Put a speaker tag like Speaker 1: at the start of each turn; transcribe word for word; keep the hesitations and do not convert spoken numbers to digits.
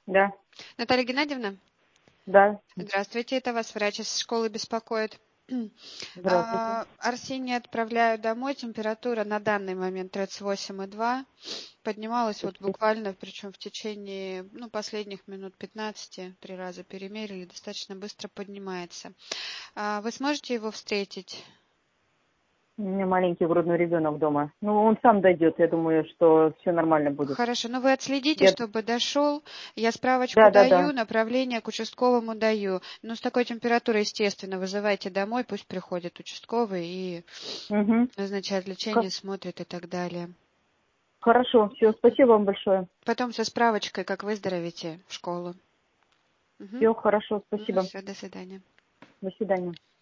Speaker 1: Да,
Speaker 2: Наталья Геннадьевна,
Speaker 1: да,
Speaker 2: здравствуйте, это вас врач из школы беспокоит.
Speaker 1: здравствуйте.
Speaker 2: А, Арсения отправляю домой, температура на данный момент тридцать восемь и два. Поднималась вот
Speaker 1: Слушайте,
Speaker 2: буквально, причем в течение ну, последних минут пятнадцати, три раза перемерили, достаточно быстро поднимается. А Вы сможете его встретить?
Speaker 1: у меня маленький грудной ребенок дома. Ну, он сам дойдет, я думаю, что все нормально будет.
Speaker 2: Хорошо, но вы отследите,
Speaker 1: Я...
Speaker 2: чтобы дошел. Я справочку
Speaker 1: Да, да, да.
Speaker 2: даю, направление к участковому даю. Ну, с такой температурой, естественно, вызывайте домой, пусть приходит участковый и
Speaker 1: Угу.
Speaker 2: назначает лечение, смотрит и так далее.
Speaker 1: Хорошо, все, спасибо вам большое.
Speaker 2: Потом со справочкой, как выздоровите, в школу. Угу.
Speaker 1: Все хорошо,
Speaker 2: Ну,
Speaker 1: спасибо.
Speaker 2: все, до свидания.
Speaker 1: До свидания.